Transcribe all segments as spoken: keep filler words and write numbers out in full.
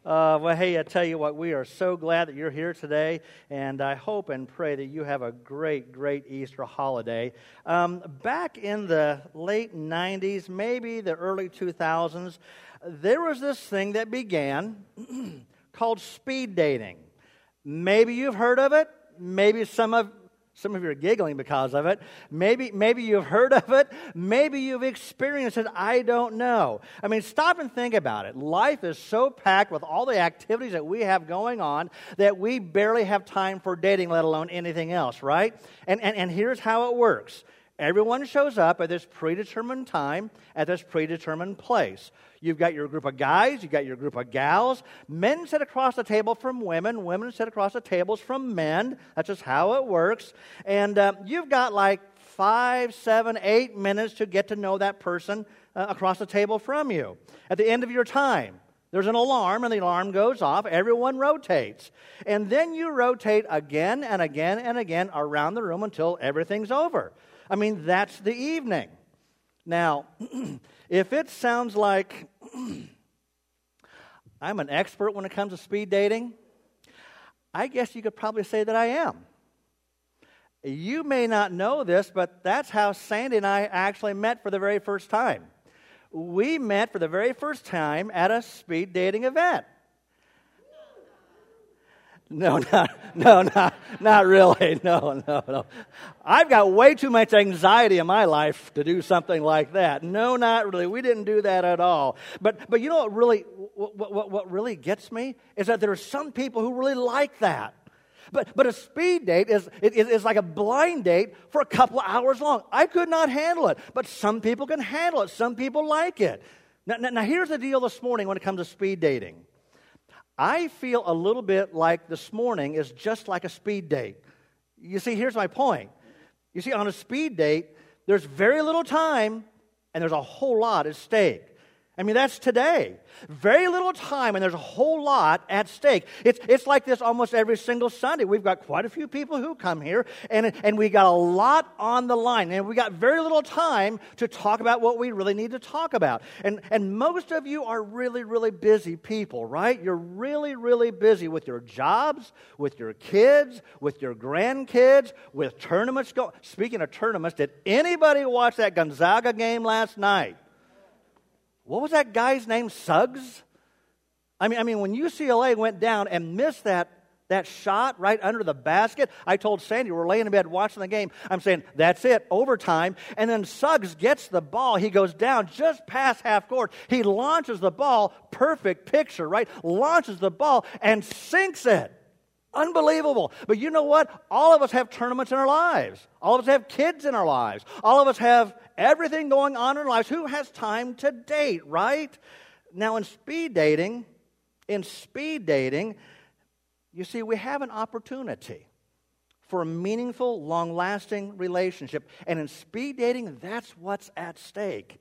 Uh, well, hey, I tell you what, we are so glad that you're here today, and I hope and pray that you have a great, great Easter holiday. Um, back in the late nineties, maybe the early two thousands, there was this thing that began called speed dating. Maybe you've heard of it. Maybe some of Some of you are giggling because of it. Maybe, maybe you've heard of it. Maybe you've experienced it. I don't know. I mean, stop and think about it. Life is so packed with all the activities that we have going on that we barely have time for dating, let alone anything else, right? And, and, and here's how it works. Everyone shows up at this predetermined time, at this predetermined place. You've got your group of guys, you've got your group of gals. Men sit across the table from women, women sit across the tables from men. That's just how it works. And uh, you've got like five, seven, eight minutes to get to know that person uh, across the table from you. At the end of your time, there's an alarm, and the alarm goes off. Everyone rotates. And then you rotate again and again and again around the room until everything's over. I mean, that's the evening. Now, if it sounds like I'm an expert when it comes to speed dating, I guess you could probably say that I am. You may not know this, but that's how Sandy and I actually met for the very first time. We met for the very first time at a speed dating event. No, not, no, not, not really. No, no, no. I've got way too much anxiety in my life to do something like that. No, not really. We didn't do that at all. But, but you know what really, what, what, what really gets me is that there are some people who really like that. But, but a speed date is, is, is like a blind date for a couple of hours long. I could not handle it, but some people can handle it. Some people like it. Now, now, now here's the deal this morning when it comes to speed dating. I feel a little bit like this morning is just like a speed date. You see, here's my point. You see, on a speed date, there's very little time and there's a whole lot at stake. I mean, that's today. Very little time, and there's a whole lot at stake. It's it's like this almost every single Sunday. We've got quite a few people who come here, and, and we got a lot on the line. And we got very little time to talk about what we really need to talk about. And, and most of you are really, really busy people, right? You're really, really busy with your jobs, with your kids, with your grandkids, with tournaments. Go- Speaking of tournaments, did anybody watch that Gonzaga game last night? What was that guy's name? Suggs? I mean, I mean, when U C L A went down and missed that, that shot right under the basket, I told Sandy, we're laying in bed watching the game, I'm saying, that's it, overtime. And then Suggs gets the ball. He goes down just past half court. He launches the ball, perfect picture, right? Launches the ball and sinks it. Unbelievable. But you know what? All of us have tournaments in our lives. All of us have kids in our lives. All of us have everything going on in our lives. Who has time to date, right? Now in speed dating, in speed dating, you see, we have an opportunity for a meaningful, long-lasting relationship. And in speed dating, that's what's at stake.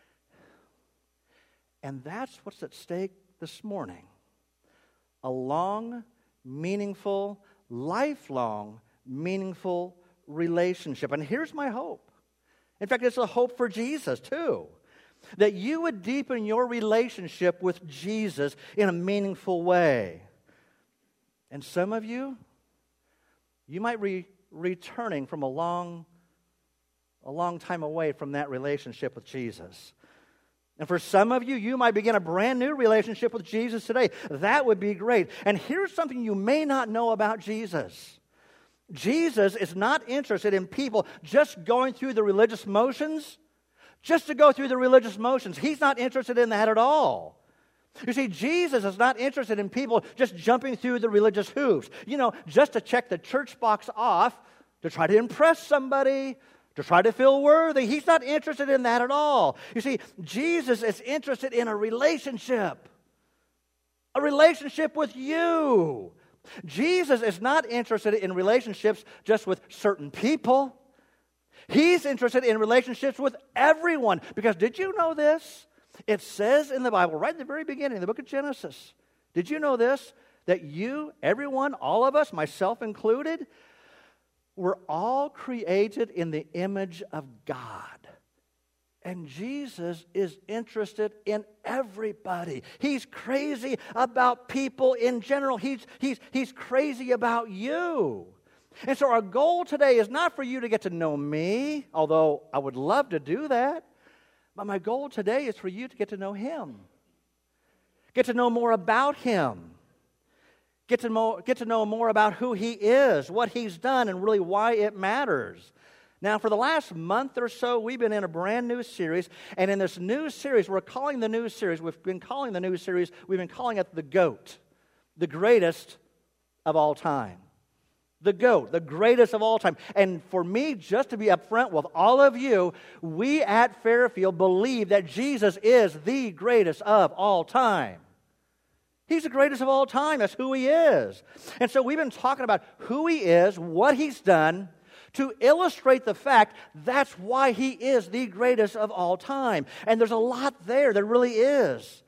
And that's what's at stake this morning. A long, meaningful, lifelong, meaningful relationship. And here's my hope. In fact, it's a hope for Jesus too. That you would deepen your relationship with Jesus in a meaningful way. And some of you, you might be returning from a long, a long time away from that relationship with Jesus. And for some of you, you might begin a brand new relationship with Jesus today. That would be great. And here's something you may not know about Jesus. Jesus is not interested in people just going through the religious motions, just to go through the religious motions. He's not interested in that at all. You see, Jesus is not interested in people just jumping through the religious hoops, you know, just to check the church box off, to try to impress somebody, to try to feel worthy. He's not interested in that at all. You see, Jesus is interested in a relationship. A relationship with you. Jesus is not interested in relationships just with certain people. He's interested in relationships with everyone. Because did you know this? It says in the Bible, right in the very beginning, the book of Genesis. Did you know this? That you, everyone, all of us, myself included, we're all created in the image of God. And Jesus is interested in everybody. He's crazy about people in general. He's, he's, he's crazy about you. And so our goal today is not for you to get to know me, although I would love to do that. But my goal today is for you to get to know Him. Get to know more about Him. Get to know, get to know more about who He is, what He's done, and really why it matters. Now, for the last month or so, we've been in a brand new series, and in this new series, we're calling the new series, we've been calling the new series, we've been calling it the GOAT, the greatest of all time. The GOAT, the greatest of all time. And for me, just to be upfront with all of you, we at Fairfield believe that Jesus is the greatest of all time. He's the greatest of all time. That's who He is. And so we've been talking about who He is, what He's done, to illustrate the fact that's why He is the greatest of all time. And there's a lot there, there really is.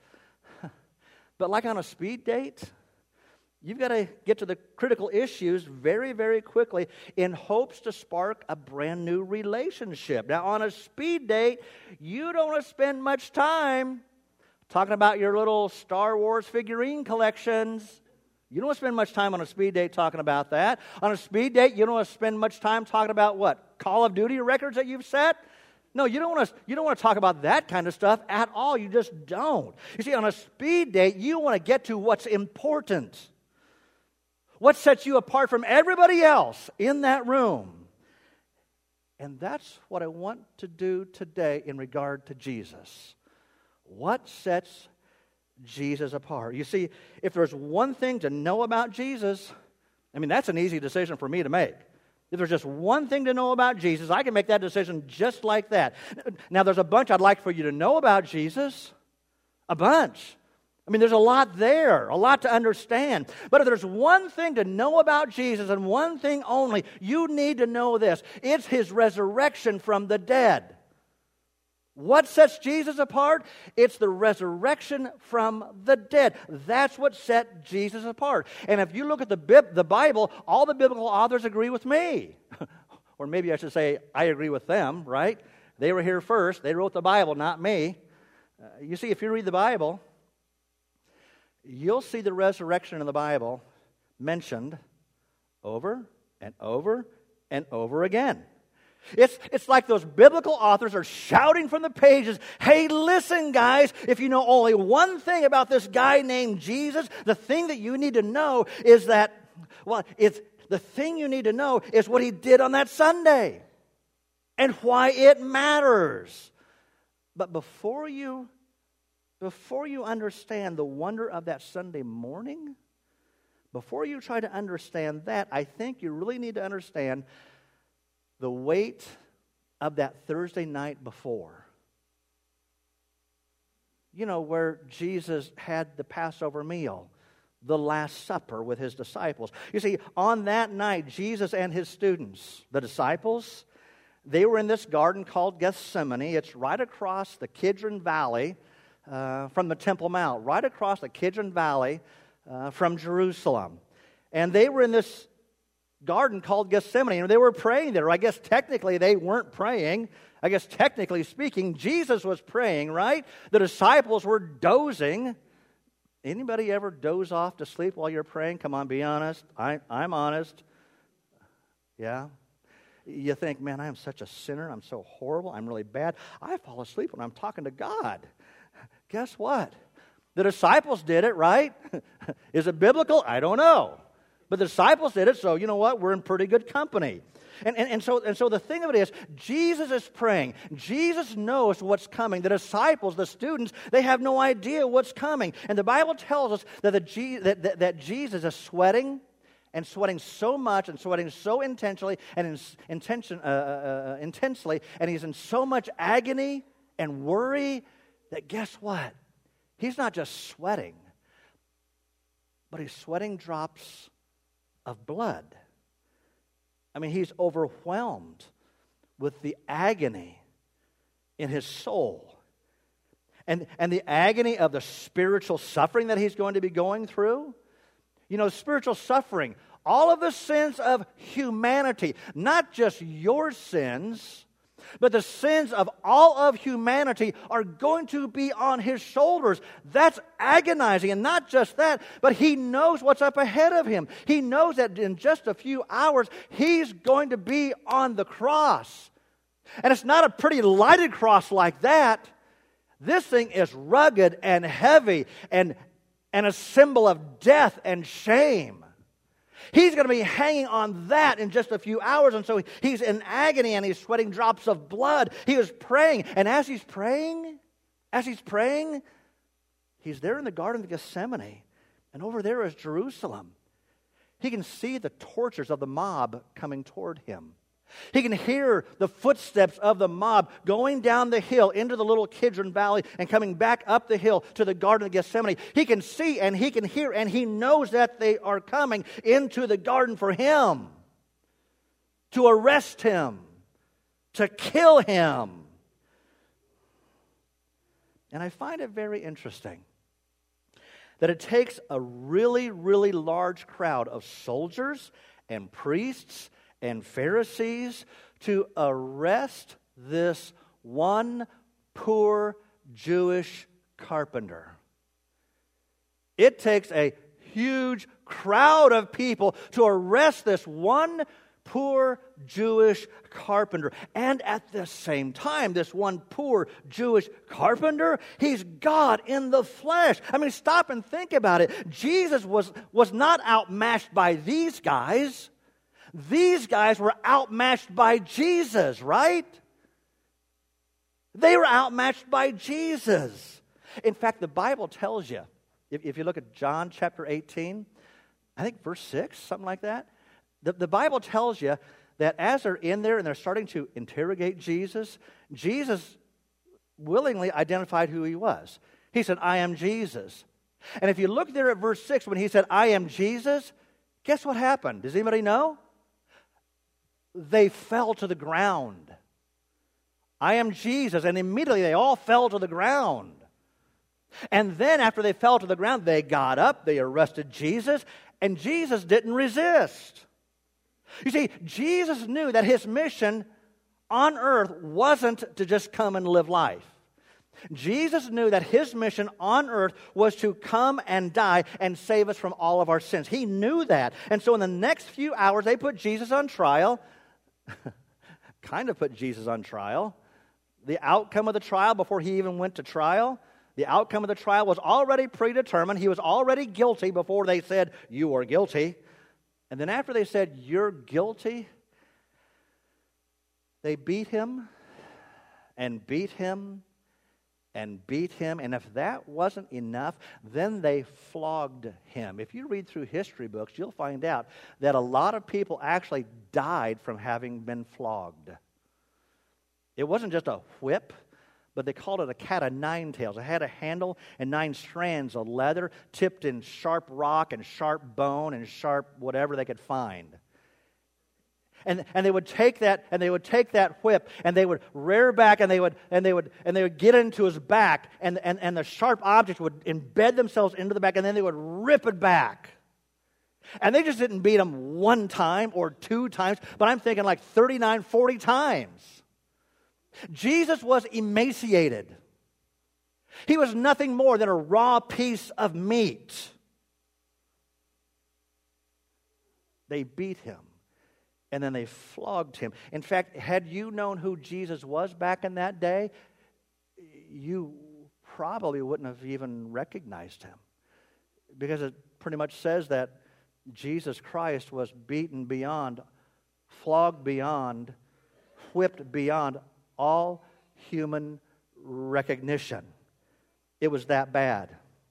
But like on a speed date, you've got to get to the critical issues very, very quickly in hopes to spark a brand new relationship. Now, on a speed date, you don't want to spend much time talking about your little Star Wars figurine collections. You don't want to spend much time on a speed date talking about that. On a speed date, you don't want to spend much time talking about what? Call of Duty records that you've set? No, you don't want to, you don't want to talk about that kind of stuff at all. You just don't. You see, on a speed date, you want to get to what's important. What sets you apart from everybody else in that room? And that's what I want to do today in regard to Jesus. What sets Jesus apart? You see, if there's one thing to know about Jesus, I mean, that's an easy decision for me to make. If there's just one thing to know about Jesus, I can make that decision just like that. Now, there's a bunch I'd like for you to know about Jesus. A bunch. I mean, there's a lot there, a lot to understand. But if there's one thing to know about Jesus and one thing only, you need to know this. It's His resurrection from the dead. What sets Jesus apart? It's the resurrection from the dead. That's what set Jesus apart. And if you look at the Bib- the Bible, all the biblical authors agree with me. Or maybe I should say, I agree with them, right? They were here first. They wrote the Bible, not me. Uh, you see, if you read the Bible, you'll see the resurrection in the Bible mentioned over and over and over again. It's, it's like those biblical authors are shouting from the pages, hey, listen, guys, if you know only one thing about this guy named Jesus, the thing that you need to know is that, well, it's, the thing you need to know is what He did on that Sunday and why it matters. But before you, before you understand the wonder of that Sunday morning, before you try to understand that, I think you really need to understand the weight of that Thursday night before. You know, where Jesus had the Passover meal, the Last Supper with His disciples. You see, on that night, Jesus and His students, the disciples, they were in this garden called Gethsemane. It's right across the Kidron Valley uh, from the Temple Mount, right across the Kidron Valley uh, from Jerusalem. And they were in this garden called Gethsemane, and they were praying there. I guess technically they weren't praying. I guess technically speaking, Jesus was praying, right? The disciples were dozing. Anybody ever doze off to sleep while you're praying? Come on, be honest. I, I'm honest. Yeah? You think, man, I am such a sinner. I'm so horrible. I'm really bad. I fall asleep when I'm talking to God. Guess what? The disciples did it, right? Is it biblical? I don't know. But the disciples did it, so you know what? We're in pretty good company. And, and, and, so, and so the thing of it is, Jesus is praying. Jesus knows what's coming. The disciples, the students, they have no idea what's coming. And the Bible tells us that, the, that, that, that Jesus is sweating, and sweating so much, and sweating so intentionally, and in, intention, uh, uh, intensely, and he's in so much agony and worry that guess what? He's not just sweating, but he's sweating drops of blood. I mean, he's overwhelmed with the agony in his soul. And, and the agony of the spiritual suffering that he's going to be going through. You know, spiritual suffering, all of the sins of humanity, not just your sins, But the sins of all of humanity are going to be on his shoulders. That's agonizing. And not just that, but he knows what's up ahead of him. He knows that in just a few hours, he's going to be on the cross. And it's not a pretty lighted cross like that. This thing is rugged and heavy and, and a symbol of death and shame. He's going to be hanging on that in just a few hours. And so he's in agony and he's sweating drops of blood. He is praying. And as he's praying, as he's praying, he's there in the Garden of Gethsemane. And over there is Jerusalem. He can see the tortures of the mob coming toward him. He can hear the footsteps of the mob going down the hill into the little Kidron Valley and coming back up the hill to the Garden of Gethsemane. He can see and he can hear and he knows that they are coming into the garden for him, to arrest him, to kill him. And I find it very interesting that it takes a really, really large crowd of soldiers and priests and Pharisees to arrest this one poor Jewish carpenter. It takes a huge crowd of people to arrest this one poor Jewish carpenter. And at the same time, this one poor Jewish carpenter, he's God in the flesh. I mean, stop and think about it. Jesus was, was not outmatched by these guys. These guys were outmatched by Jesus, right? They were outmatched by Jesus. In fact, the Bible tells you, if, if you look at John chapter eighteen, I think verse six, something like that, the, the Bible tells you that as they're in there and they're starting to interrogate Jesus, Jesus willingly identified who he was. He said, I am Jesus. And if you look there at verse six, when he said, I am Jesus, guess what happened? Does anybody know? They fell to the ground. I am Jesus. And immediately they all fell to the ground. And then after they fell to the ground, they got up, they arrested Jesus, and Jesus didn't resist. You see, Jesus knew that his mission on earth wasn't to just come and live life. Jesus knew that his mission on earth was to come and die and save us from all of our sins. He knew that. And so in the next few hours, they put Jesus on trial. kind of put Jesus on trial. The outcome of the trial before he even went to trial, the outcome of the trial was already predetermined. He was already guilty before they said, you are guilty. And then after they said, you're guilty, they beat him and beat him and beat him. And if that wasn't enough, then they flogged him. If you read through history books, you'll find out that a lot of people actually died from having been flogged. It wasn't just a whip, but they called it a cat of nine tails. It had a handle and nine strands of leather tipped in sharp rock and sharp bone and sharp whatever they could find. And, and they would take that and they would take that whip and they would rear back and they would and they would and they would get into his back and, and, and the sharp objects would embed themselves into the back and then they would rip it back. And they just didn't beat him one time or two times, but I'm thinking like thirty-nine, forty times. Jesus was emaciated. He was nothing more than a raw piece of meat. They beat him. And then they flogged him. In fact, had you known who Jesus was back in that day, you probably wouldn't have even recognized him. Because it pretty much says that Jesus Christ was beaten beyond, flogged beyond, whipped beyond all human recognition. It was that bad.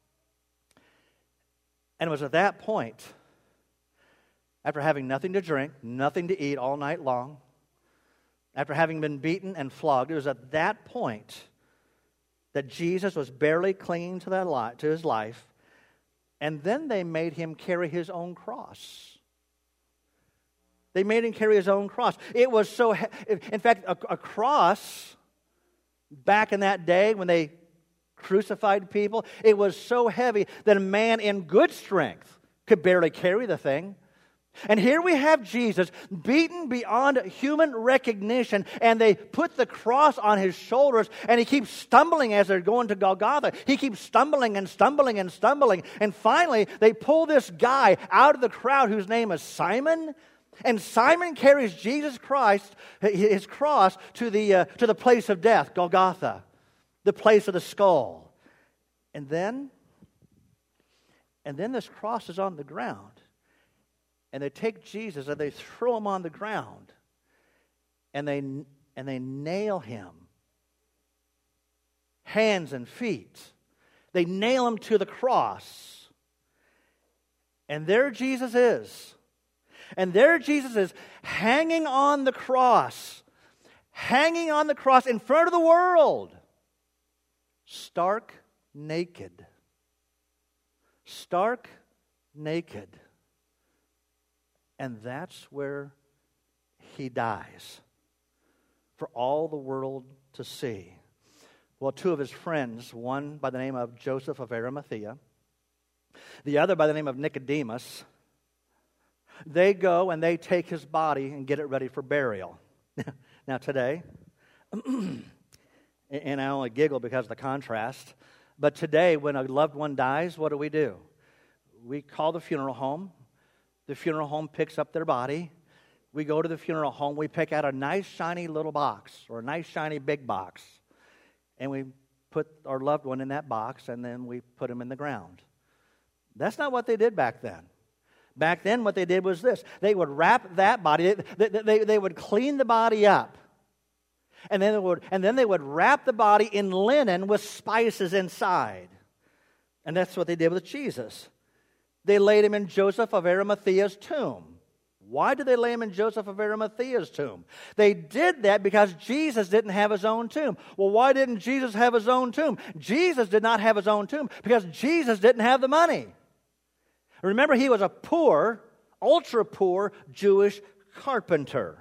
And it was at that point, after having nothing to drink, nothing to eat all night long, after having been beaten and flogged, it was at that point that Jesus was barely clinging to that li- to his life, and then they made him carry his own cross. They made him carry his own cross. It was so, he- in fact, a, a cross back in that day when they crucified people, it was so heavy that a man in good strength could barely carry the thing. And here we have Jesus beaten beyond human recognition, and they put the cross on his shoulders, and he keeps stumbling as they're going to Golgotha. He keeps stumbling and stumbling and stumbling, and finally they pull this guy out of the crowd whose name is Simon, and Simon carries Jesus Christ, his cross, to the, uh, to the place of death, Golgotha, the place of the skull. And then, and then this cross is on the ground. And they take Jesus and they throw him on the ground. And they, and they nail him. Hands and feet. They nail him to the cross. And there Jesus is. And there Jesus is hanging on the cross. Hanging on the cross in front of the world. Stark naked. Stark naked. And that's where he dies for all the world to see. Well, two of his friends, one by the name of Joseph of Arimathea, the other by the name of Nicodemus, they go and they take his body and get it ready for burial. Now today, and I only giggle because of the contrast, but today when a loved one dies, what do we do? We call the funeral home. The funeral home picks up their body. We go to the funeral home. We pick out a nice, shiny little box or a nice, shiny big box. And we put our loved one in that box, and then we put him in the ground. That's not what they did back then. Back then, what they did was this. They would wrap that body. They, they, they would clean the body up. And then, they would, and then they would wrap the body in linen with spices inside. And that's what they did with Jesus. They laid him in Joseph of Arimathea's tomb. Why did they lay him in Joseph of Arimathea's tomb? They did that because Jesus didn't have his own tomb. Well, why didn't Jesus have his own tomb? Jesus did not have his own tomb because Jesus didn't have the money. Remember, he was a poor, ultra poor Jewish carpenter.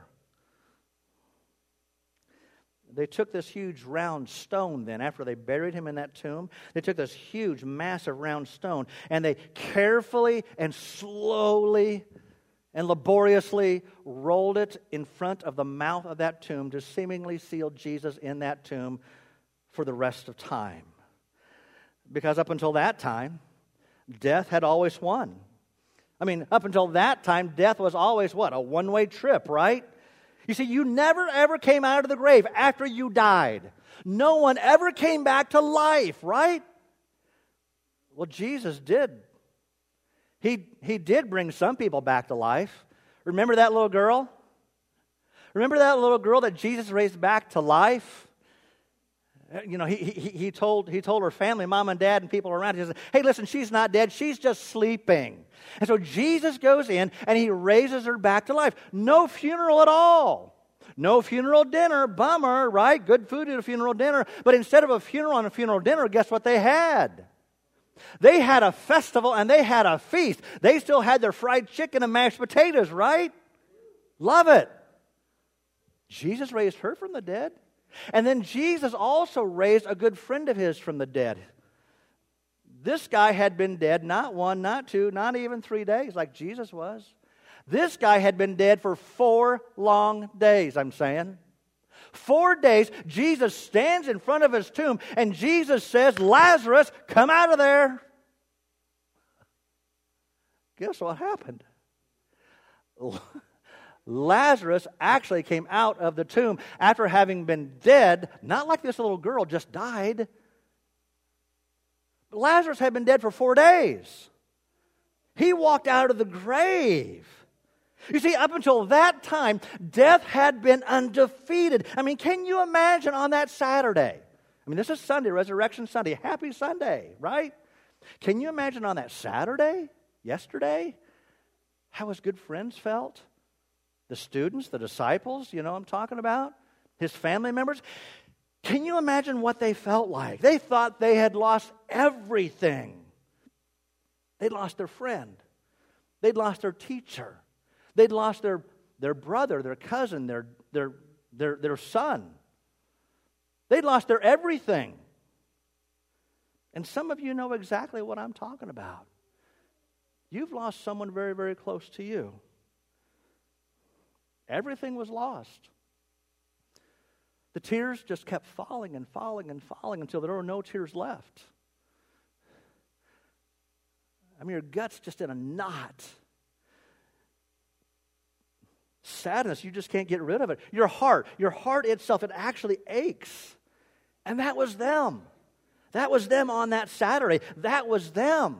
They took this huge round stone then, after they buried him in that tomb, they took this huge, massive round stone, and they carefully and slowly and laboriously rolled it in front of the mouth of that tomb to seemingly seal Jesus in that tomb for the rest of time. Because up until that time, death had always won. I mean, up until that time, death was always what? A one-way trip, right? You see, you never ever came out of the grave after you died. No one ever came back to life, right? Well, Jesus did. He, he did bring some people back to life. Remember that little girl? Remember that little girl that Jesus raised back to life? You know, he, he, he, told, he told her family, mom and dad and people around, he said, hey, listen, she's not dead, she's just sleeping. And so Jesus goes in and he raises her back to life. No funeral at all. No funeral dinner, bummer, right? Good food at a funeral dinner. But instead of a funeral and a funeral dinner, guess what they had? They had a festival and they had a feast. They still had their fried chicken and mashed potatoes, right? Love it. Jesus raised her from the dead. And then Jesus also raised a good friend of his from the dead. This guy had been dead not one, not two, not even three days like Jesus was. This guy had been dead for four long days, I'm saying. Four days, Jesus stands in front of his tomb and Jesus says, Lazarus, come out of there. Guess what happened? Lazarus actually came out of the tomb after having been dead, not like this little girl just died. Lazarus had been dead for four days. He walked out of the grave. You see, up until that time, death had been undefeated. I mean, can you imagine on that Saturday? I mean, this is Sunday, Resurrection Sunday. Happy Sunday, right? Can you imagine on that Saturday, yesterday, how his good friends felt? The students, the disciples, you know what I'm talking about? His family members. Can you imagine what they felt like? They thought they had lost everything. They'd lost their friend. They'd lost their teacher. They'd lost their, their brother, their cousin, their, their, their, their son. They'd lost their everything. And some of you know exactly what I'm talking about. You've lost someone very, very close to you. Everything was lost. The tears just kept falling and falling and falling until there were no tears left. I mean, your gut's just in a knot. Sadness, you just can't get rid of it. Your heart, your heart itself, it actually aches. And that was them. That was them on that Saturday. That was them.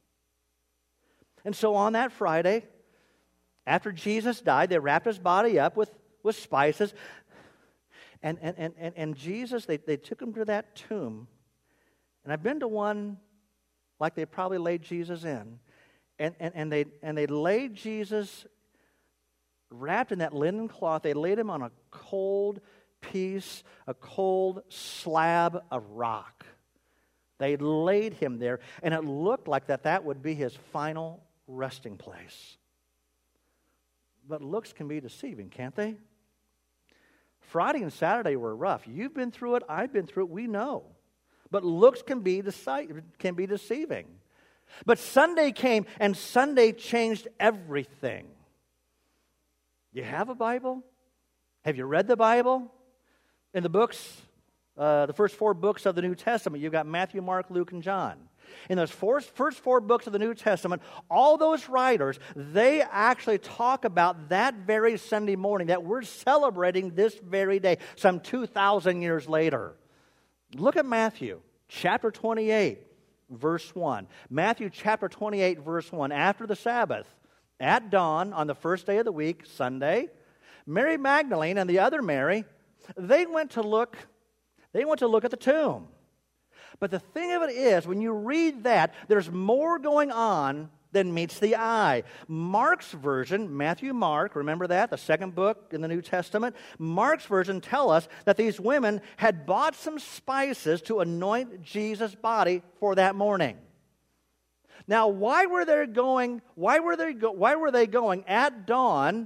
And so on that Friday, after Jesus died, they wrapped his body up with, with spices. And, and, and, and, and Jesus, they, they took him to that tomb. And I've been to one like they probably laid Jesus in. And, and, and, they, and they laid Jesus wrapped in that linen cloth. They laid him on a cold piece, a cold slab of rock. They laid him there, and it looked like that that would be his final resting place. But looks can be deceiving, can't they? Friday and Saturday were rough. You've been through it. I've been through it. We know. But looks can be deci- can be deceiving. But Sunday came, and Sunday changed everything. You have a Bible? Have you read the Bible? In the books, uh, the first four books of the New Testament, you've got Matthew, Mark, Luke, and John. In those four, first four books of the New Testament, all those writers, they actually talk about that very Sunday morning that we're celebrating this very day, some two thousand years later. Look at Matthew chapter twenty-eight, verse one. Matthew chapter twenty-eight, verse one. After the Sabbath, at dawn on the first day of the week, Sunday, Mary Magdalene and the other Mary, they went to look, they went to look at the tomb. But the thing of it is, when you read that, there's more going on than meets the eye. Mark's version, Matthew, Mark, remember that, the second book in the New Testament? Mark's version tell us that these women had bought some spices to anoint Jesus' body for that morning. Now, why were they going? Why were they? Go, why were they going at dawn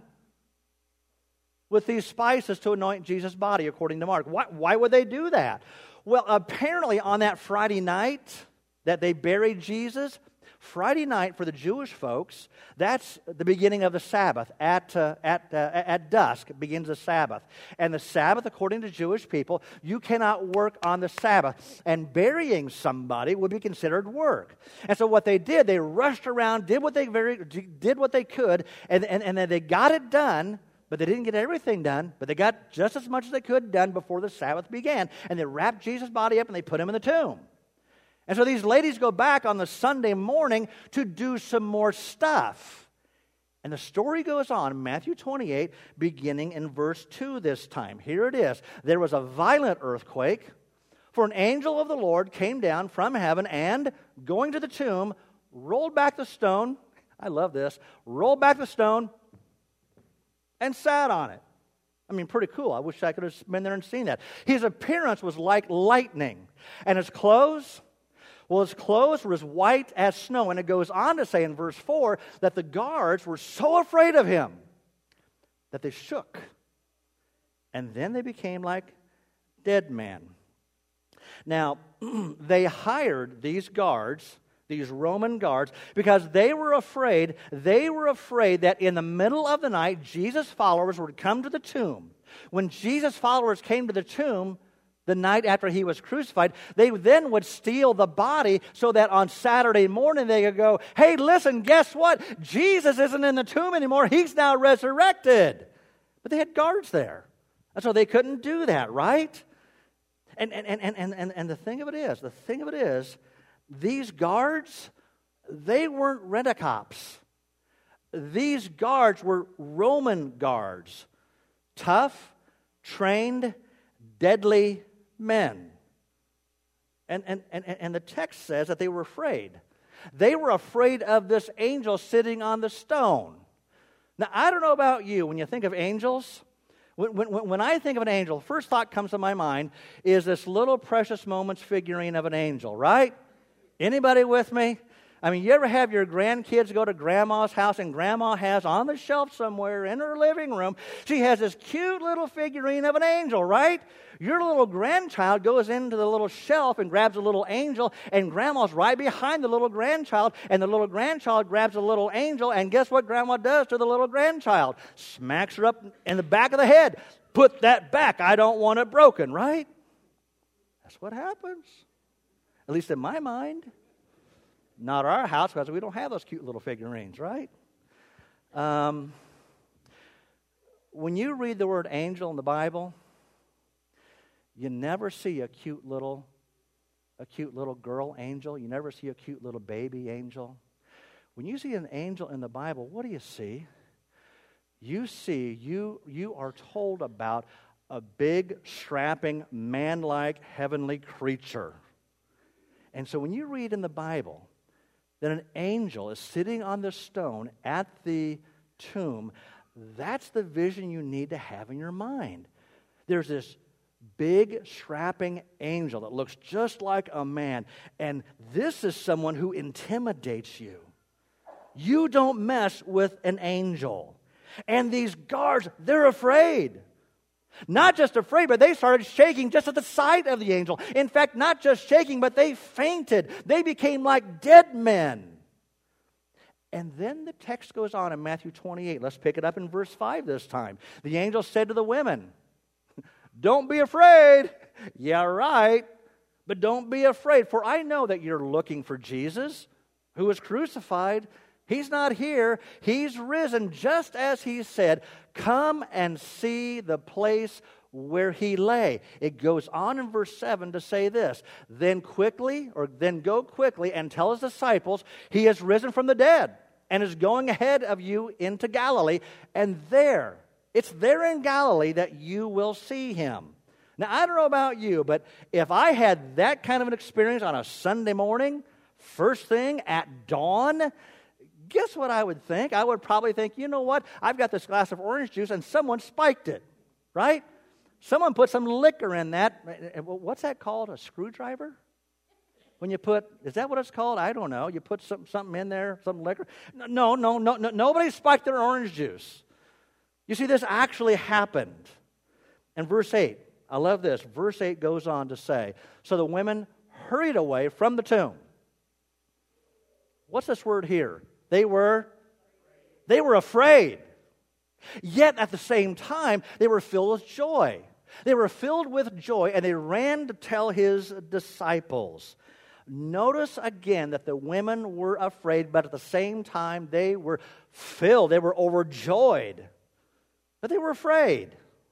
with these spices to anoint Jesus' body, according to Mark? Why, why would they do that? Well, apparently on that Friday night that they buried Jesus, Friday night for the Jewish folks, that's the beginning of the Sabbath. At uh, at uh, at dusk begins the Sabbath. And the Sabbath, according to Jewish people, you cannot work on the Sabbath. And burying somebody would be considered work. And so what they did, they rushed around, did what they very did what they could, and, and, and then they got it done. But they didn't get everything done, but they got just as much as they could done before the Sabbath began. And they wrapped Jesus' body up and they put him in the tomb. And so these ladies go back on the Sunday morning to do some more stuff. And the story goes on, Matthew twenty-eight, beginning in verse two this time. Here it is. There was a violent earthquake, for an angel of the Lord came down from heaven and, going to the tomb, rolled back the stone. I love this. Rolled back the stone and sat on it. I mean, pretty cool. I wish I could have been there and seen that. His appearance was like lightning. And his clothes, well, his clothes were as white as snow. And it goes on to say in verse four that the guards were so afraid of him that they shook. And then they became like dead men. Now, they hired these guards, these Roman guards, because they were afraid, they were afraid that in the middle of the night, Jesus' followers would come to the tomb. When Jesus' followers came to the tomb the night after he was crucified, they then would steal the body so that on Saturday morning they could go, hey, listen, guess what? Jesus isn't in the tomb anymore. He's now resurrected. But they had guards there. And so they couldn't do that, right? And, and, and, and, and, and the thing of it is, the thing of it is, these guards, they weren't rent-a-cops. These guards were Roman guards. Tough, trained, deadly men. And, and, and, and the text says that they were afraid. They were afraid of this angel sitting on the stone. Now, I don't know about you, when you think of angels, when, when, when I think of an angel, the first thought comes to my mind is this little Precious Moments figurine of an angel, right? Anybody with me? I mean, you ever have your grandkids go to grandma's house and grandma has on the shelf somewhere in her living room, she has this cute little figurine of an angel, right? Your little grandchild goes into the little shelf and grabs a little angel, and grandma's right behind the little grandchild, and the little grandchild grabs a little angel, and guess what grandma does to the little grandchild? Smacks her up in the back of the head. Put that back. I don't want it broken, right? That's what happens. At least in my mind. Not our house, because we don't have those cute little figurines, right? Um, when you read the word angel in the Bible, you never see a cute little, a cute little girl angel. You never see a cute little baby angel. When you see an angel in the Bible, what do you see? You see, you, you are told about a big, strapping, man-like, heavenly creature. And so when you read in the Bible that an angel is sitting on the stone at the tomb, that's the vision you need to have in your mind. There's this big, strapping angel that looks just like a man, and this is someone who intimidates you. You don't mess with an angel. And these guards, they're afraid. Not just afraid, but they started shaking just at the sight of the angel. In fact, not just shaking, but they fainted. They became like dead men. And then the text goes on in Matthew twenty-eight. Let's pick it up in verse five this time. The angel said to the women, "Don't be afraid." Yeah, right. But don't be afraid, for I know that you're looking for Jesus, who was crucified. He's not here. He's risen, just as he said. Come and see the place where he lay. It goes on in verse seven to say this. Then quickly, or then go quickly and tell his disciples, he has risen from the dead and is going ahead of you into Galilee. And there, it's there in Galilee that you will see him. Now, I don't know about you, but if I had that kind of an experience on a Sunday morning, first thing at dawn, guess what I would think? I would probably think, you know what? I've got this glass of orange juice and someone spiked it, right? Someone put some liquor in that. What's that called? A screwdriver? When you put, is that what it's called? I don't know. You put some, something in there, some liquor? No, no, no, no. Nobody spiked their orange juice. You see, this actually happened. And verse eight, I love this. Verse eight goes on to say, so the women hurried away from the tomb. What's this word here? They were, they were afraid. Yet at the same time, they were filled with joy. They were filled with joy, and they ran to tell his disciples. Notice again that the women were afraid, but at the same time, they were filled. They were overjoyed. But they were afraid.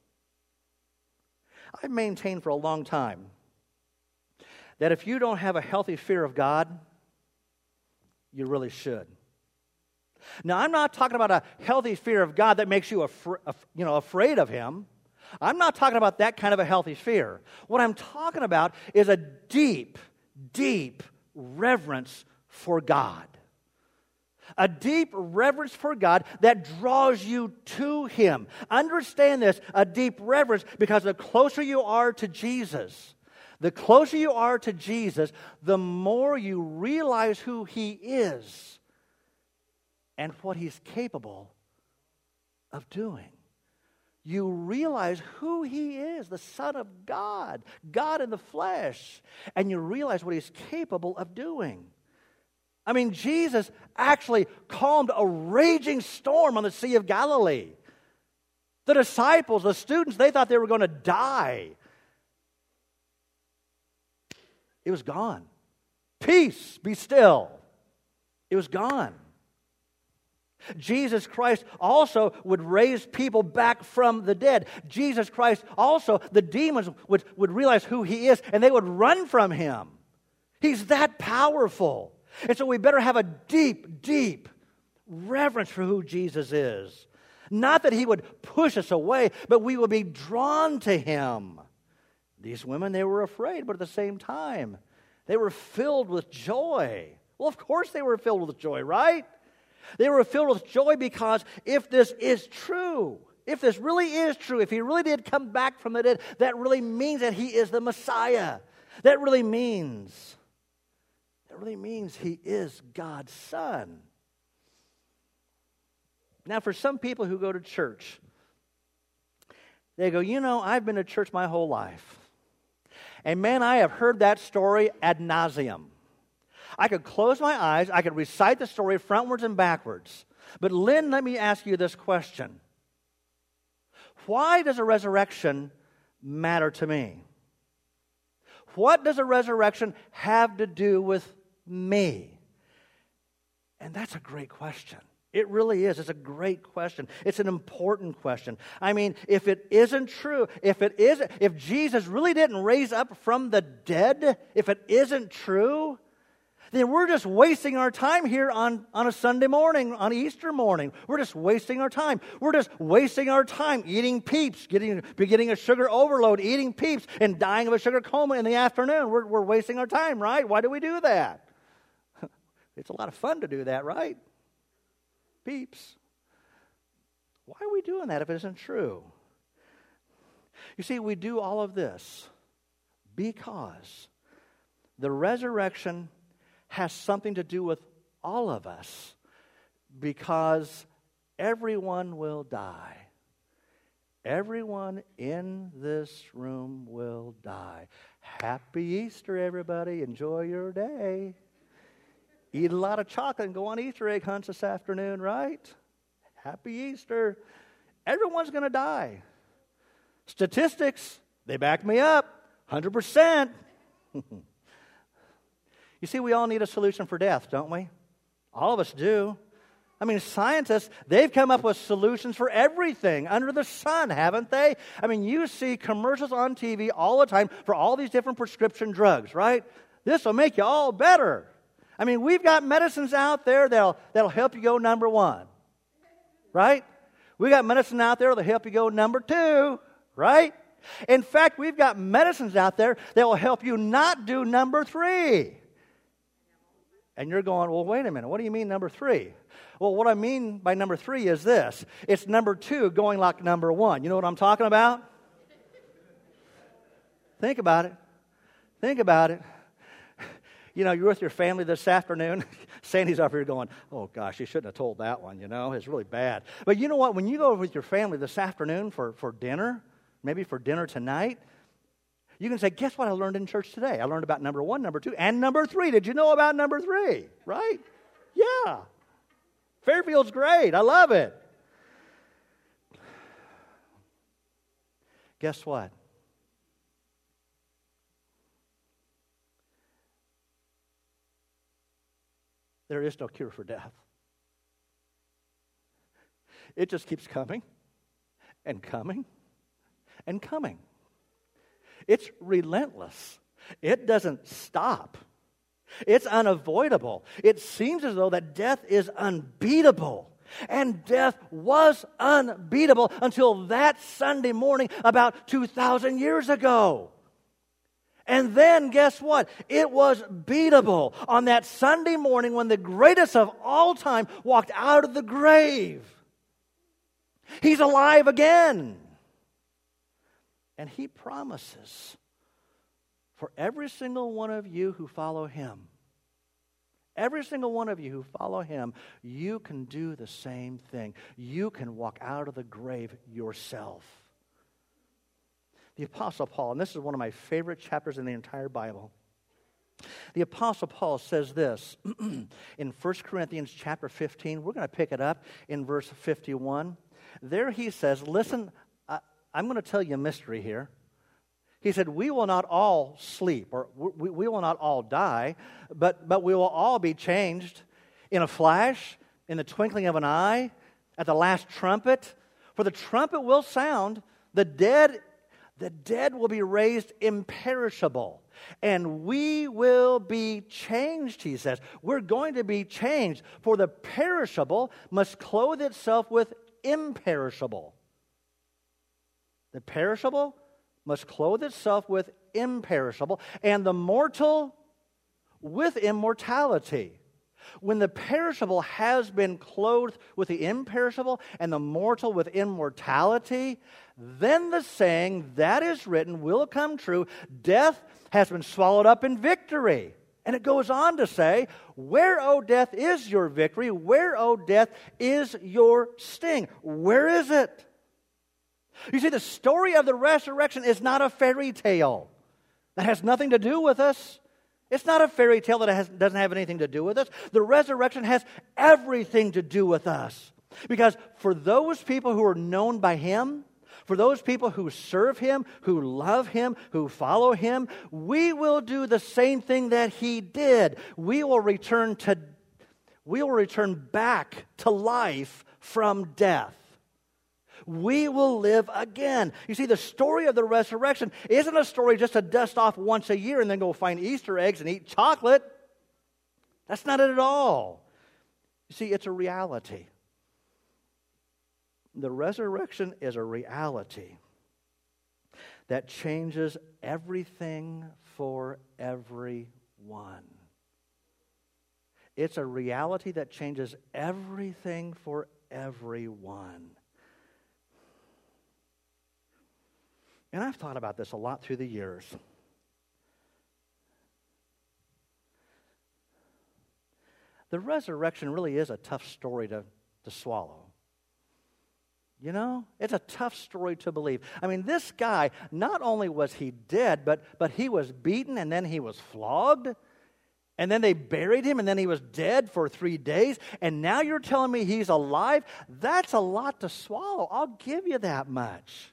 I've maintained for a long time that if you don't have a healthy fear of God, you really should. Now, I'm not talking about a healthy fear of God that makes you afra- you know, afraid of him. I'm not talking about that kind of a healthy fear. What I'm talking about is a deep, deep reverence for God. A deep reverence for God that draws you to him. Understand this, a deep reverence, because the closer you are to Jesus, the closer you are to Jesus, the more you realize who he is and what he's capable of doing. You realize who he is, the Son of God, God in the flesh, and you realize what he's capable of doing. I mean, Jesus actually calmed a raging storm on the Sea of Galilee. The disciples, the students, they thought they were going to die. It was gone. Peace, be still. It was gone. Jesus Christ also would raise people back from the dead. Jesus Christ also, the demons would, would realize who he is, and they would run from him. He's that powerful. And so we better have a deep, deep reverence for who Jesus is. Not that he would push us away, but we will be drawn to him. These women, they were afraid, but at the same time, they were filled with joy. Well, of course they were filled with joy, right? They were filled with joy because if this is true, if this really is true, if he really did come back from the dead, that really means that he is the Messiah. That really means, It really means he is God's Son. Now, for some people who go to church, they go, you know, I've been to church my whole life. And man, I have heard that story ad nauseum. I could close my eyes, I could recite the story frontwards and backwards. But Lynn, let me ask you this question. Why does a resurrection matter to me? What does a resurrection have to do with me? And that's a great question. It really is. It's a great question. It's an important question. I mean, if it isn't true, if it isn't, if Jesus really didn't raise up from the dead, if it isn't true, then we're just wasting our time here on, on a Sunday morning, on Easter morning. We're just wasting our time. We're just wasting our time eating Peeps, getting, getting a sugar overload, eating Peeps, and dying of a sugar coma in the afternoon. We're, we're wasting our time, right? Why do we do that? It's a lot of fun to do that, right? Peeps. Why are we doing that if it isn't true? You see, we do all of this because the resurrection has something to do with all of us, because everyone will die. Everyone in this room will die. Happy Easter, everybody. Enjoy your day. Eat a lot of chocolate and go on Easter egg hunts this afternoon, right? Happy Easter. Everyone's going to die. Statistics, they back me up. one hundred percent. You see, we all need a solution for death, don't we? All of us do. I mean, scientists, they've come up with solutions for everything under the sun, haven't they? I mean, you see commercials on T V all the time for all these different prescription drugs, right? This will make you all better. I mean, we've got medicines out there that'll, that'll help you go number one, right? We got medicine out there that'll help you go number two, right? In fact, we've got medicines out there that will help you not do number three. And you're going, well, wait a minute, what do you mean number three? Well, what I mean by number three is this. It's number two going like number one. You know what I'm talking about? Think about it. Think about it. You know, you're with your family this afternoon. Sandy's up here going, oh, gosh, you shouldn't have told that one, you know. It's really bad. But you know what? When you go with your family this afternoon for, for dinner, maybe for dinner tonight, you can say, guess what I learned in church today? I learned about number one, number two, and number three. Did you know about number three? Right? Yeah. Fairfield's great. I love it. Guess what? There is no cure for death. It just keeps coming and coming and coming. It's relentless. It doesn't stop. It's unavoidable. It seems as though that death is unbeatable. And death was unbeatable until that Sunday morning about two thousand years ago. And then, guess what? It was beatable on that Sunday morning when the greatest of all time walked out of the grave. He's alive again. And he promises for every single one of you who follow him, every single one of you who follow him, you can do the same thing. You can walk out of the grave yourself. The Apostle Paul, and this is one of my favorite chapters in the entire Bible. The Apostle Paul says this in First Corinthians chapter fifteen. We're going to pick it up in verse fifty-one. There he says, listen, I, I'm going to tell you a mystery here. He said, we will not all sleep, or we, we will not all die, but, but we will all be changed in a flash, in the twinkling of an eye, at the last trumpet. For the trumpet will sound, the dead The dead will be raised imperishable, and we will be changed, he says. We're going to be changed, for the perishable must clothe itself with imperishable. The perishable must clothe itself with imperishable, and the mortal with immortality. When the perishable has been clothed with the imperishable and the mortal with immortality, then the saying that is written will come true. Death has been swallowed up in victory. And it goes on to say, where, O death, is your victory? Where, O death, is your sting? Where is it? You see, the story of the resurrection is not a fairy tale. That has nothing to do with us. It's not a fairy tale that has, doesn't have anything to do with us. The resurrection has everything to do with us. Because for those people who are known by Him, for those people who serve Him, who love Him, who follow Him, we will do the same thing that He did. We will return to, we will return back to life from death. We will live again. You see, the story of the resurrection isn't a story just to dust off once a year and then go find Easter eggs and eat chocolate. That's not it at all. You see, it's a reality. The resurrection is a reality that changes everything for everyone. It's a reality that changes everything for everyone. And I've thought about this a lot through the years. The resurrection really is a tough story to, to swallow. You know, it's a tough story to believe. I mean, this guy, not only was he dead, but, but he was beaten and then he was flogged. And then they buried him and then he was dead for three days. And now you're telling me he's alive? That's a lot to swallow. I'll give you that much.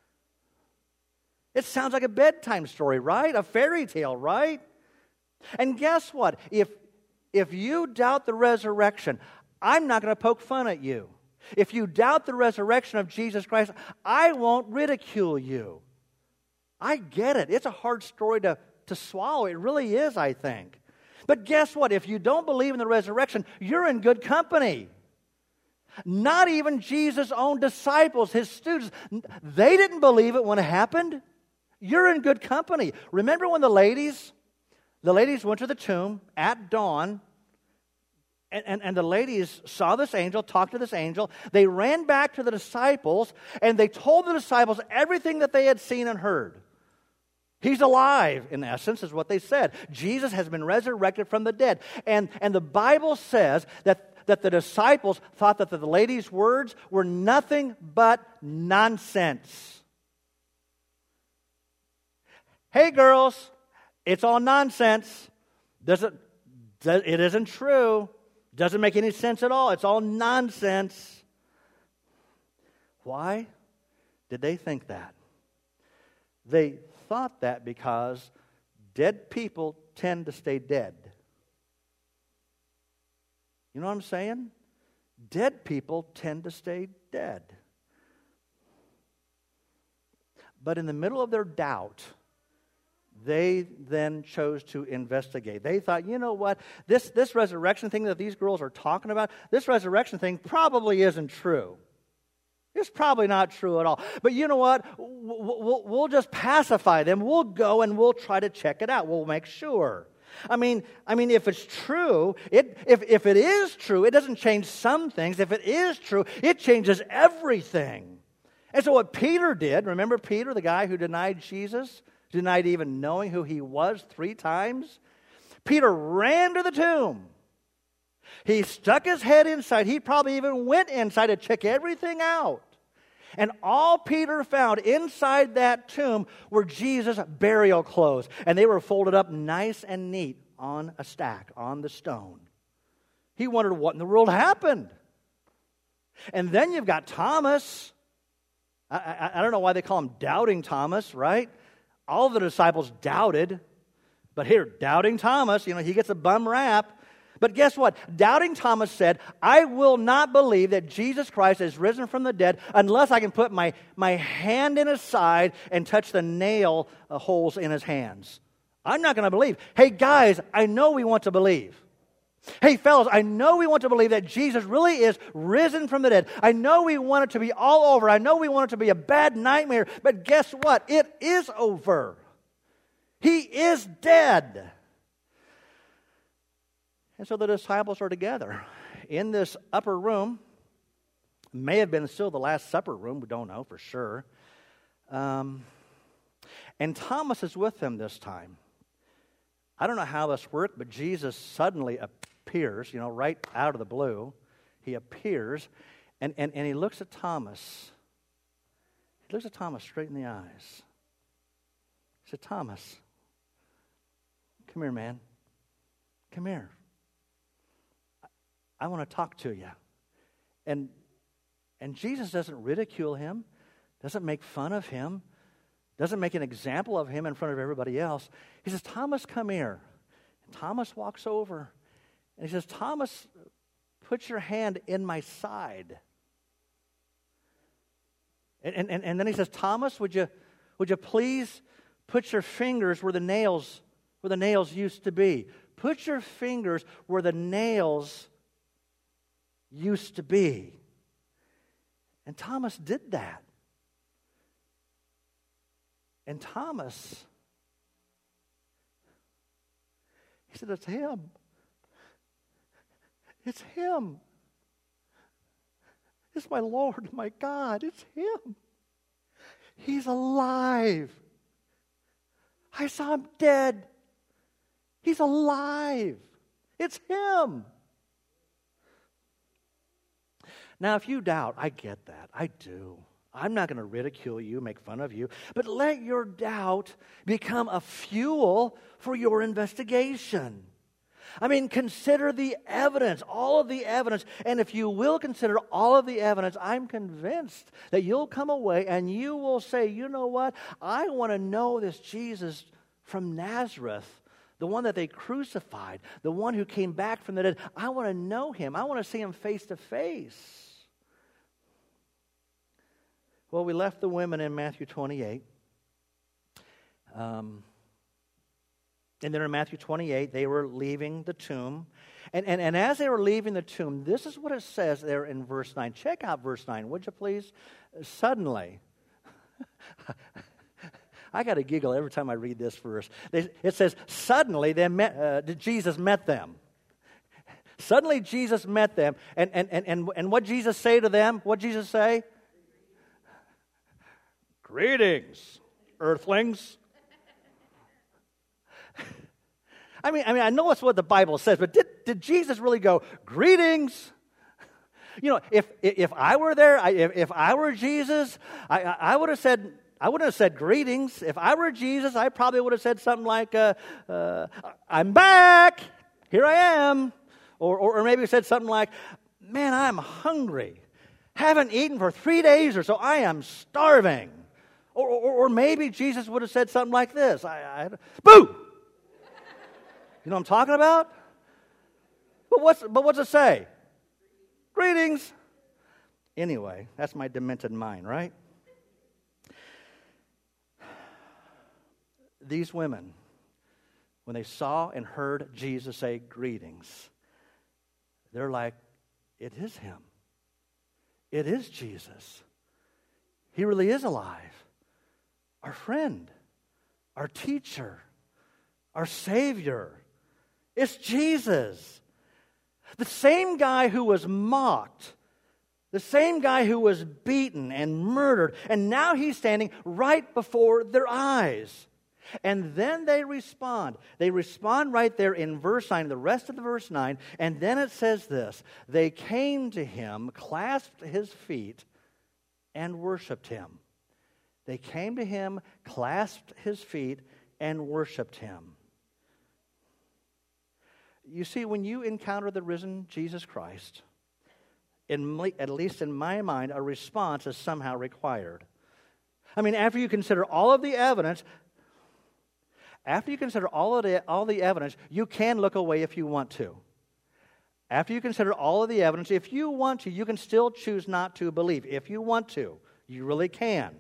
It sounds like a bedtime story, right? A fairy tale, right? And guess what? If, if you doubt the resurrection, I'm not going to poke fun at you. If you doubt the resurrection of Jesus Christ, I won't ridicule you. I get it. It's a hard story to, to swallow. It really is, I think. But guess what? If you don't believe in the resurrection, you're in good company. Not even Jesus' own disciples, His students, they didn't believe it when it happened. You're in good company. Remember when the ladies, the ladies went to the tomb at dawn, and, and, and the ladies saw this angel, talked to this angel. They ran back to the disciples, and they told the disciples everything that they had seen and heard. He's alive, in essence, is what they said. Jesus has been resurrected from the dead. And, and the Bible says that, that the disciples thought that the ladies' words were nothing but nonsense. Hey, girls, it's all nonsense. Doesn't, it isn't true. Doesn't make any sense at all. It's all nonsense. Why did they think that? They thought that because dead people tend to stay dead. You know what I'm saying? Dead people tend to stay dead. But in the middle of their doubt, they then chose to investigate. They thought, you know what, this, this resurrection thing that these girls are talking about, this resurrection thing probably isn't true. It's probably not true at all. But you know what, we'll, we'll just pacify them. We'll go and we'll try to check it out. We'll make sure. I mean, I mean, if it's true, it, if, if it is true, it doesn't change some things. If it is true, it changes everything. And so what Peter did, remember Peter, the guy who denied Jesus? Denied even knowing who He was three times. Peter ran to the tomb. He stuck his head inside. He probably even went inside to check everything out. And all Peter found inside that tomb were Jesus' burial clothes. And they were folded up nice and neat on a stack, on the stone. He wondered what in the world happened. And then you've got Thomas. I, I, I don't know why they call him Doubting Thomas, right? All of the disciples doubted, but here, Doubting Thomas, you know, he gets a bum rap. But guess what? Doubting Thomas said, I will not believe that Jesus Christ is risen from the dead unless I can put my, my hand in His side and touch the nail uh, holes in His hands. I'm not going to believe. Hey, guys, I know we want to believe. Hey, fellas, I know we want to believe that Jesus really is risen from the dead. I know we want it to be all over. I know we want it to be a bad nightmare. But guess what? It is over. He is dead. And so the disciples are together in this upper room. May have been still the Last Supper room. We don't know for sure. Um, and Thomas is with them this time. I don't know how this worked, but Jesus suddenly appears, you know, right out of the blue. He appears, and, and, and he looks at Thomas. He looks at Thomas straight in the eyes. He said, Thomas, come here, man. Come here. I, I want to talk to you. And, and Jesus doesn't ridicule him, doesn't make fun of him, doesn't make an example of him in front of everybody else. He says, Thomas, come here. And Thomas walks over, and he says, Thomas, put your hand in my side. And, and, and then he says, Thomas, would you, would you please put your fingers where the nails, where the nails used to be? Put your fingers where the nails used to be. And Thomas did that. And Thomas, he said, it's him. It's him. It's my Lord, my God. It's him. He's alive. I saw him dead. He's alive. It's him. Now, if you doubt, I get that. I do. I'm not going to ridicule you, make fun of you, but let your doubt become a fuel for your investigation. I mean, consider the evidence, all of the evidence, and if you will consider all of the evidence, I'm convinced that you'll come away and you will say, you know what, I want to know this Jesus from Nazareth, the one that they crucified, the one who came back from the dead. I want to know him. I want to see him face to face. Well, we left the women in Matthew twenty-eight. Um, and then in Matthew twenty-eight, they were leaving the tomb. And, and, and as they were leaving the tomb, this is what it says there in verse nine. Check out verse nine, would you please? Suddenly. I got to giggle every time I read this verse. It says, suddenly they met, uh, Jesus met them. Suddenly Jesus met them. And, and, and, and, and what Jesus say to them? What Jesus say? Greetings, earthlings. I mean, I mean, I know it's what the Bible says, but did, did Jesus really go, greetings? You know, if if I were there, I, if, if I were Jesus, I, I would have said, I wouldn't have said greetings. If I were Jesus, I probably would have said something like, uh, uh, I'm back, here I am. Or, or, or maybe said something like, man, I'm hungry. Haven't eaten for three days or so. I am starving. Or, or, or maybe Jesus would have said something like this. I, I, boo! You know what I'm talking about? But what's, but what's it say? Greetings. Anyway, that's my demented mind, right? These women, when they saw and heard Jesus say greetings, they're like, it is him. It is Jesus. He really is alive. Our friend, our teacher, our Savior. It's Jesus. The same guy who was mocked, the same guy who was beaten and murdered, and now he's standing right before their eyes. And then they respond. They respond right there in verse nine, the rest of the verse nine, and then it says this, they came to him, clasped his feet, and worshiped him. They came to him, clasped his feet, and worshiped him. You see, when you encounter the risen Jesus Christ, in, at least in my mind, a response is somehow required. I mean, after you consider all of the evidence, after you consider all of the, all the evidence, you can look away if you want to. After you consider all of the evidence, if you want to, you can still choose not to believe. If you want to, you really can.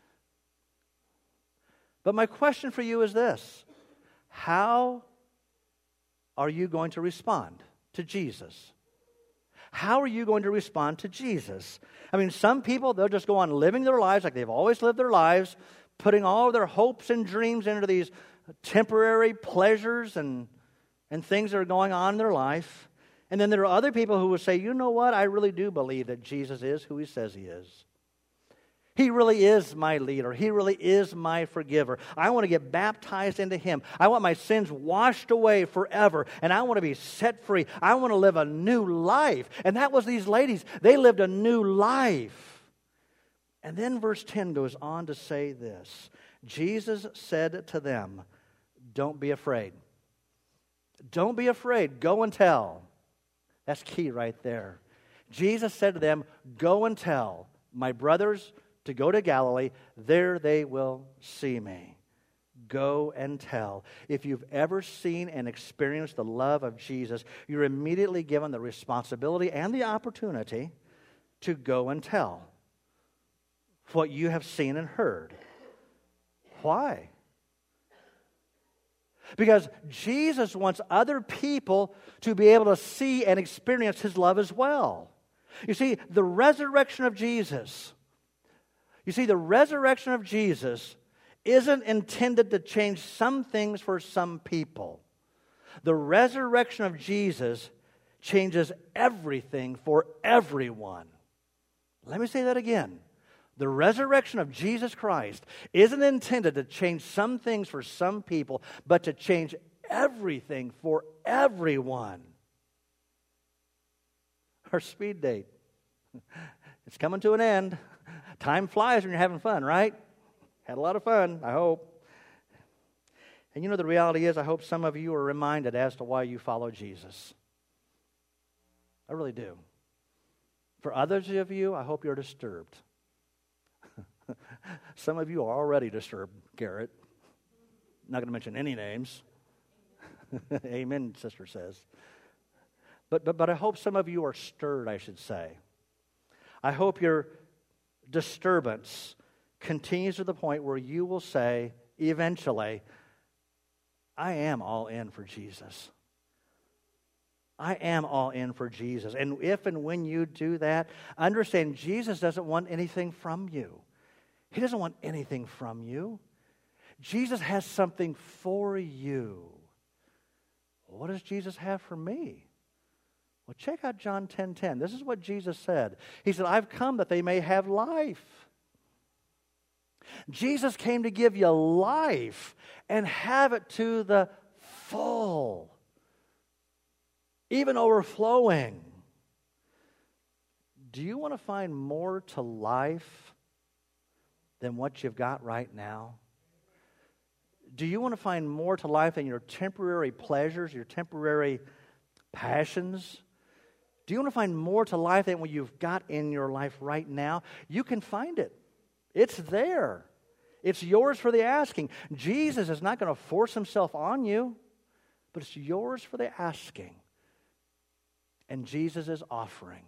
But my question for you is this. How are you going to respond to Jesus? How are you going to respond to Jesus? I mean, some people, they'll just go on living their lives like they've always lived their lives, putting all of their hopes and dreams into these temporary pleasures and, and things that are going on in their life. And then there are other people who will say, you know what, I really do believe that Jesus is who he says he is. He really is my leader. He really is my forgiver. I want to get baptized into Him. I want my sins washed away forever, and I want to be set free. I want to live a new life. And that was these ladies. They lived a new life. And then verse ten goes on to say this. Jesus said to them, don't be afraid. Don't be afraid. Go and tell. That's key right there. Jesus said to them, go and tell my brothers to go to Galilee. There they will see me. Go and tell. If you've ever seen and experienced the love of Jesus, you're immediately given the responsibility and the opportunity to go and tell what you have seen and heard. Why? Because Jesus wants other people to be able to see and experience His love as well. You see, the resurrection of Jesus, you see, the resurrection of Jesus isn't intended to change some things for some people. The resurrection of Jesus changes everything for everyone. Let me say that again. The resurrection of Jesus Christ isn't intended to change some things for some people, but to change everything for everyone. Our speed date. It's coming to an end. Time flies when you're having fun, right? Had a lot of fun, I hope. And you know, the reality is, I hope some of you are reminded as to why you follow Jesus. I really do. For others of you, I hope you're disturbed. Some of you are already disturbed, Garrett. Not going to mention any names. Amen, sister says. But, but, but I hope some of you are stirred, I should say. I hope your disturbance continues to the point where you will say, eventually, I am all in for Jesus. I am all in for Jesus. And if and when you do that, understand Jesus doesn't want anything from you. He doesn't want anything from you. Jesus has something for you. What does Jesus have for me? Well, check out John ten ten. This is what Jesus said. He said, I've come that they may have life. Jesus came to give you life and have it to the full, even overflowing. Do you want to find more to life than what you've got right now? Do you want to find more to life than your temporary pleasures, your temporary passions? Do you want to find more to life than what you've got in your life right now? You can find it. It's there. It's yours for the asking. Jesus is not going to force Himself on you, but it's yours for the asking. And Jesus is offering.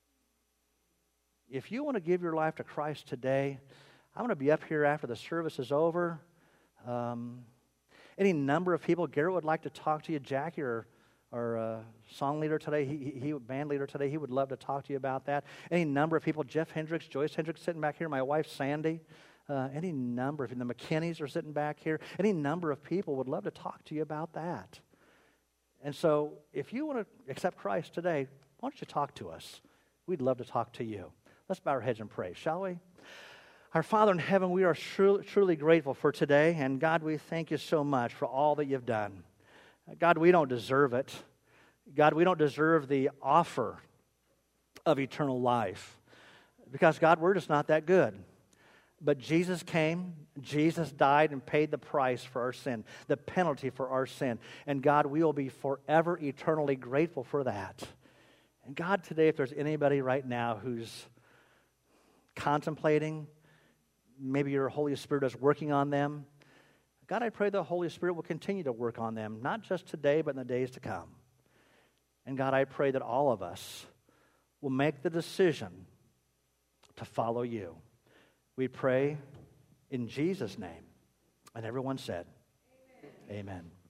If you want to give your life to Christ today, I'm going to be up here after the service is over. Um, any number of people, Garrett would like to talk to you. Jackie, or our uh, song leader today, he, he band leader today, he would love to talk to you about that. Any number of people, Jeff Hendricks, Joyce Hendricks sitting back here, my wife Sandy, uh, any number of the McKinneys are sitting back here. Any number of people would love to talk to you about that. And so, if you want to accept Christ today, why don't you talk to us? We'd love to talk to you. Let's bow our heads and pray, shall we? Our Father in heaven, we are truly, truly grateful for today. And God, we thank you so much for all that you've done. God, we don't deserve it. God, we don't deserve the offer of eternal life. Because, God, we're just not that good. But Jesus came, Jesus died and paid the price for our sin, the penalty for our sin. And God, we will be forever eternally grateful for that. And God, today, if there's anybody right now who's contemplating, maybe your Holy Spirit is working on them, God, I pray the Holy Spirit will continue to work on them, not just today, but in the days to come. And God, I pray that all of us will make the decision to follow you. We pray in Jesus' name. And everyone said, Amen. Amen.